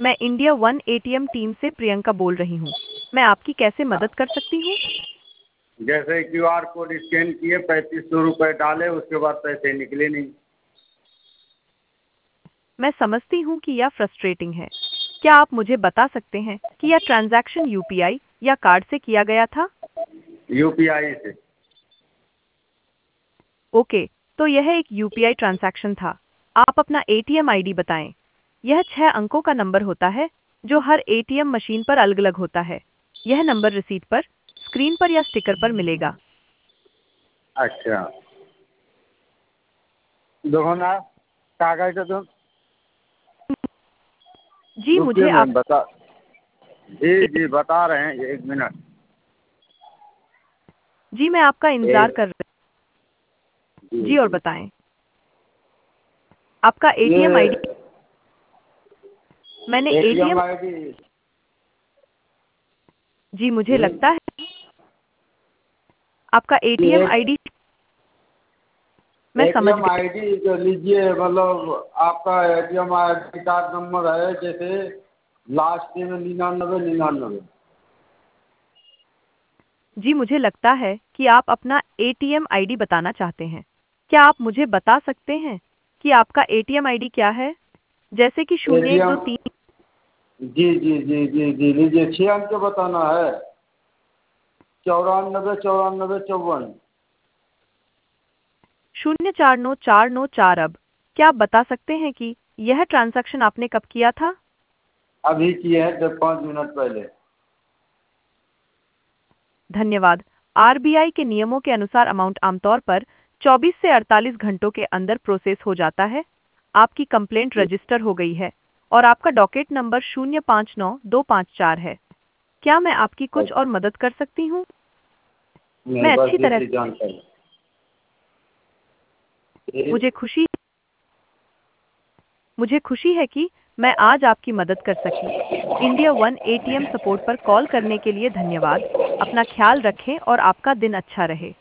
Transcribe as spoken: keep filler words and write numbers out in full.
मैं India One ATM team से प्रियंका बोल रही हूँ। मैं आपकी कैसे मदद कर सकती हूँ? जैसे क्यू आर कोड स्कैन किए, पैंतीस सौ रुपये डाले, उसके बाद पैसे निकले नहीं। मैं समझती हूँ कि यह फ्रस्ट्रेटिंग है। क्या आप मुझे बता सकते हैं कि यह ट्रांजैक्शन यूपीआई या कार्ड से किया गया था? यूपीआई से। ओके, तो यह एक यूपीआई ट्रांजैक्शन था। आप अपना एटीएम आईडी बताएं। यह छह अंकों का नंबर होता है जो हर एटीएम मशीन पर अलग-अलग होता है। यह नंबर रसीद पर, स्क्रीन पर या स्टिकर पर मिलेगा। अच्छा, देखो ना कागज तो तुम। जी रुकिए मुझे आप मैम, बता। जी जी बता रहे हैं, एक मिनट। जी मैं आपका इंतजार एक कर रही जी हूँ। जी और जी बताएं। आपका ये एटीएम आईडी। मैंने एटीएम एटीएम। I D. जी मुझे लगता है आपका एटीएम एक आईडी। मैं समझ एटीएम गई। आईडी जो लीजिए, मतलब आपका एटीएम आईडी कार्ड नंबर है, जैसे लास्ट में निन्यानवे निन्यानवे। जी मुझे लगता है कि आप अपना एटीएम आईडी बताना चाहते हैं। क्या आप मुझे बता सकते हैं कि आपका एटीएम आईडी क्या है? जैसे कि शून्य एक दो एटीएम तीन। जी जी जी जी जी लीजिए, छः अंक बताना है। चौरानबे चौरानबे चौवन। शून्य चार नौ चार नौ चार। अब क्या आप बता सकते हैं कि यह ट्रांजैक्शन आपने कब किया था? अभी किए हैं, दस पाँच मिनट पहले। धन्यवाद। आरबीआई के नियमों के अनुसार अमाउंट आमतौर पर चौबीस से अड़तालीस घंटों के अंदर प्रोसेस हो जाता है। आपकी कंप्लेंट रजिस्टर हो गई है और आपका डॉकेट नंबर शून्य पाँच नौ दो पाँच चार है। क्या मैं आपकी कुछ और मदद कर सकती हूँ? नहीं, मैं बस अच्छी तरह इतनी जानकारी। मुझे खुशी मुझे खुशी है कि मैं आज आपकी मदद कर सकी। इंडिया वन एटीएम सपोर्ट पर कॉल करने के लिए धन्यवाद। अपना ख्याल रखें और आपका दिन अच्छा रहे।